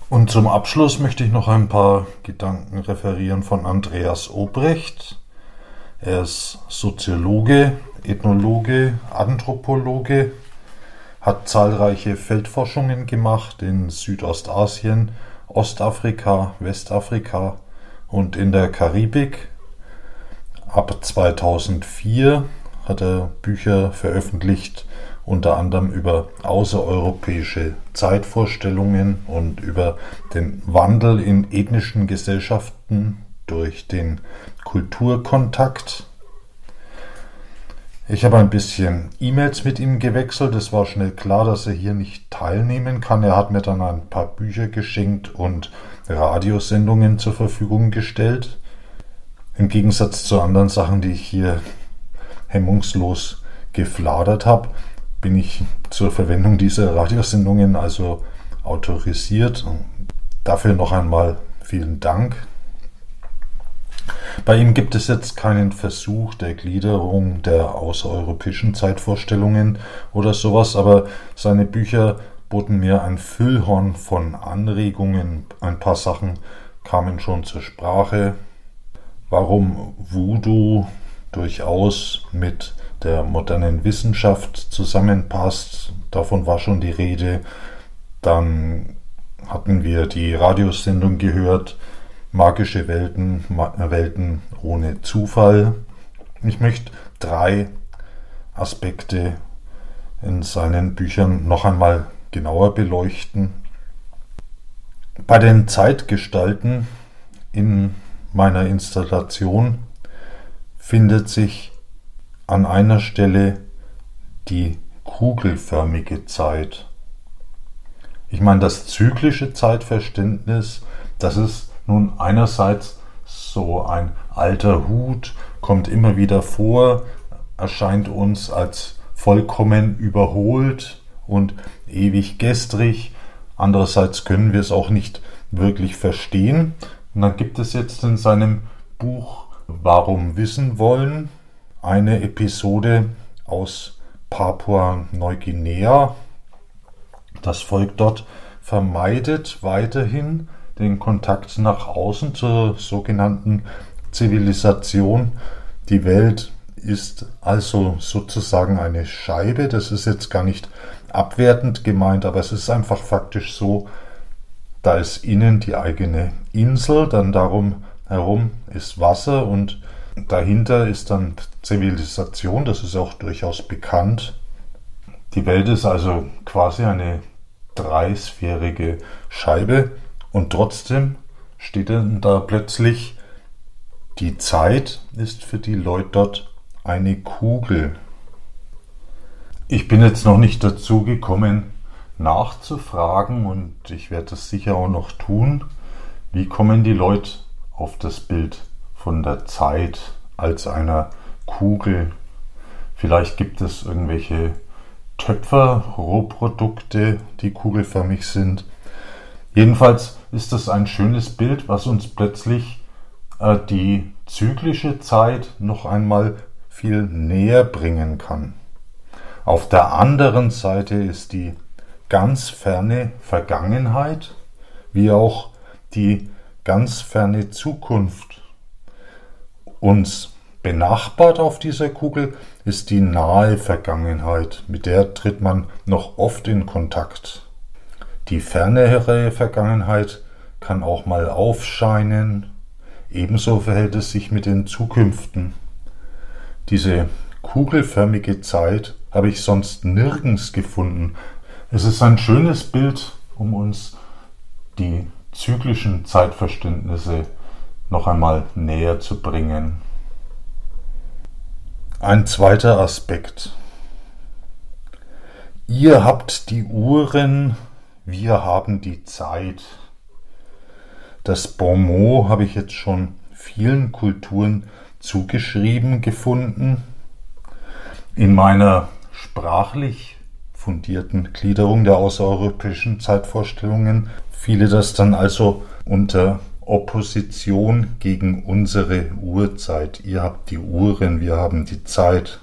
Und zum Abschluss möchte ich noch ein paar Gedanken referieren von Andreas Obrecht. Er ist Soziologe, Ethnologe, Anthropologe, hat zahlreiche Feldforschungen gemacht in Südostasien, Ostafrika, Westafrika und in der Karibik. Ab 2004 hat er Bücher veröffentlicht, unter anderem über außereuropäische Zeitvorstellungen und über den Wandel in ethnischen Gesellschaften durch den Kulturkontakt. Ich habe ein bisschen E-Mails mit ihm gewechselt. Es war schnell klar, dass er hier nicht teilnehmen kann. Er hat mir dann ein paar Bücher geschenkt und Radiosendungen zur Verfügung gestellt. Im Gegensatz zu anderen Sachen, die ich hier hemmungslos gefladert habe, bin ich zur Verwendung dieser Radiosendungen also autorisiert. Dafür noch einmal vielen Dank. Bei ihm gibt es jetzt keinen Versuch der Gliederung der außereuropäischen Zeitvorstellungen oder sowas, aber seine Bücher boten mir ein Füllhorn von Anregungen. Ein paar Sachen kamen schon zur Sprache. Warum Voodoo durchaus mit der modernen Wissenschaft zusammenpasst, davon war schon die Rede. Dann hatten wir die Radiosendung gehört, Magische Welten, Welten ohne Zufall. Ich möchte 3 Aspekte in seinen Büchern noch einmal genauer beleuchten. Bei den Zeitgestalten in meiner Installation findet sich an einer Stelle die kugelförmige Zeit. Ich meine, das zyklische Zeitverständnis, das ist nun einerseits so ein alter Hut, kommt immer wieder vor, erscheint uns als vollkommen überholt und ewig gestrig. Andererseits können wir es auch nicht wirklich verstehen. Und dann gibt es jetzt in seinem Buch Warum wissen wollen eine Episode aus Papua-Neuguinea. Das Volk dort vermeidet weiterhin den Kontakt nach außen zur sogenannten Zivilisation. Die Welt ist also sozusagen eine Scheibe. Das ist jetzt gar nicht abwertend gemeint, aber es ist einfach faktisch so, da ist innen die eigene Insel, dann darum herum ist Wasser und dahinter ist dann Zivilisation, das ist auch durchaus bekannt. Die Welt ist also quasi eine dreisphärige Scheibe. Und trotzdem steht dann da plötzlich, die Zeit ist für die Leute dort eine Kugel. Ich bin jetzt noch nicht dazu gekommen, nachzufragen und ich werde das sicher auch noch tun. Wie kommen die Leute auf das Bild von der Zeit als einer Kugel? Vielleicht gibt es irgendwelche Töpfer-Rohprodukte, die kugelförmig sind. Jedenfalls ist das ein schönes Bild, was uns plötzlich die zyklische Zeit noch einmal viel näher bringen kann. Auf der anderen Seite ist die ganz ferne Vergangenheit, wie auch die ganz ferne Zukunft. Uns benachbart auf dieser Kugel ist die nahe Vergangenheit, mit der tritt man noch oft in Kontakt. Die fernere Vergangenheit kann auch mal aufscheinen. Ebenso verhält es sich mit den Zukünften. Diese kugelförmige Zeit habe ich sonst nirgends gefunden. Es ist ein schönes Bild, um uns die zyklischen Zeitverständnisse noch einmal näher zu bringen. Ein zweiter Aspekt. Ihr habt die Uhren, wir haben die Zeit. Das Bonmot habe ich jetzt schon vielen Kulturen zugeschrieben gefunden. In meiner sprachlich fundierten Gliederung der außereuropäischen Zeitvorstellungen fiele das dann also unter Opposition gegen unsere Uhrzeit. Ihr habt die Uhren, wir haben die Zeit.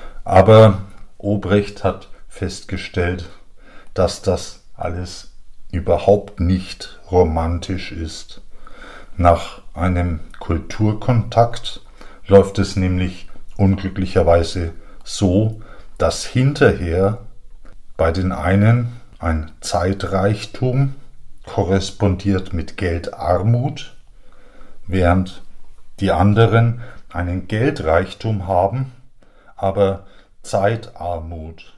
Aber Obrecht hat festgestellt, dass das alles überhaupt nicht romantisch ist. Nach einem Kulturkontakt läuft es nämlich unglücklicherweise so, dass hinterher bei den einen ein Zeitreichtum korrespondiert mit Geldarmut, während die anderen einen Geldreichtum haben, aber Zeitarmut.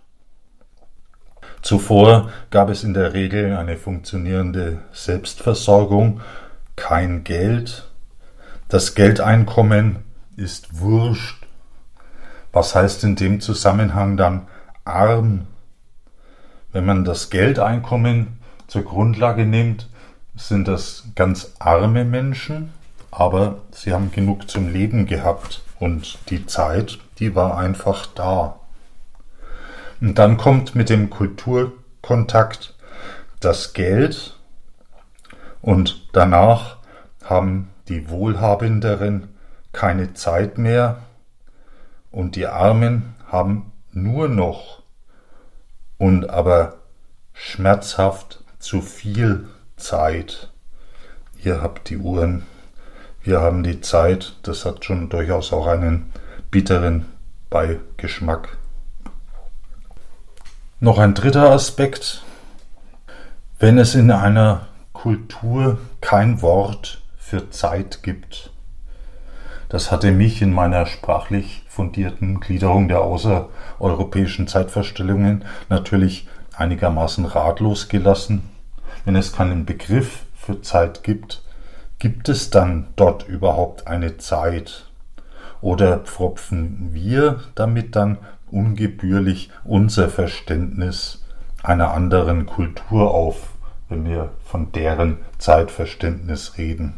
Zuvor gab es in der Regel eine funktionierende Selbstversorgung, kein Geld. Das Geldeinkommen ist wurscht. Was heißt in dem Zusammenhang dann arm? Wenn man das Geldeinkommen zur Grundlage nimmt, sind das ganz arme Menschen, aber sie haben genug zum Leben gehabt und die Zeit, die war einfach da. Und dann kommt mit dem Kulturkontakt das Geld und danach haben die Wohlhabenderen keine Zeit mehr und die Armen haben nur noch und aber schmerzhaft zu viel Zeit. Ihr habt die Uhren, wir haben die Zeit, das hat schon durchaus auch einen bitteren Beigeschmack. Noch ein dritter Aspekt: Wenn es in einer Kultur kein Wort für Zeit gibt, das hatte mich in meiner sprachlich fundierten Gliederung der außereuropäischen Zeitvorstellungen natürlich einigermaßen ratlos gelassen. Wenn es keinen Begriff für Zeit gibt, gibt es dann dort überhaupt eine Zeit? Oder pfropfen wir damit dann ungebührlich unser Verständnis einer anderen Kultur auf, wenn wir von deren Zeitverständnis reden?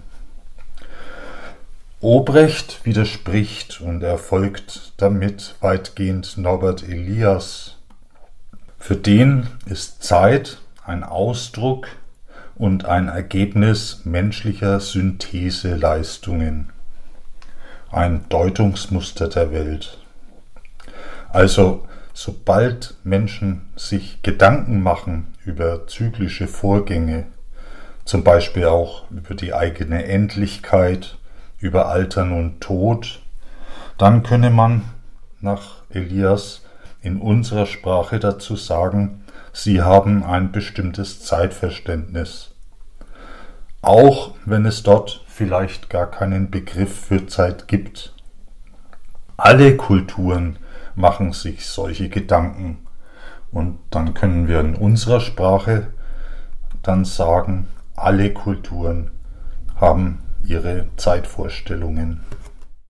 Obrecht widerspricht und er folgt damit weitgehend Norbert Elias. Für den ist Zeit ein Ausdruck und ein Ergebnis menschlicher Syntheseleistungen, ein Deutungsmuster der Welt. Also, sobald Menschen sich Gedanken machen über zyklische Vorgänge, zum Beispiel auch über die eigene Endlichkeit, über Altern und Tod, dann könne man nach Elias in unserer Sprache dazu sagen, sie haben ein bestimmtes Zeitverständnis. Auch wenn es dort vielleicht gar keinen Begriff für Zeit gibt. Alle Kulturen machen sich solche Gedanken und dann können wir in unserer Sprache dann sagen, alle Kulturen haben ihre Zeitvorstellungen.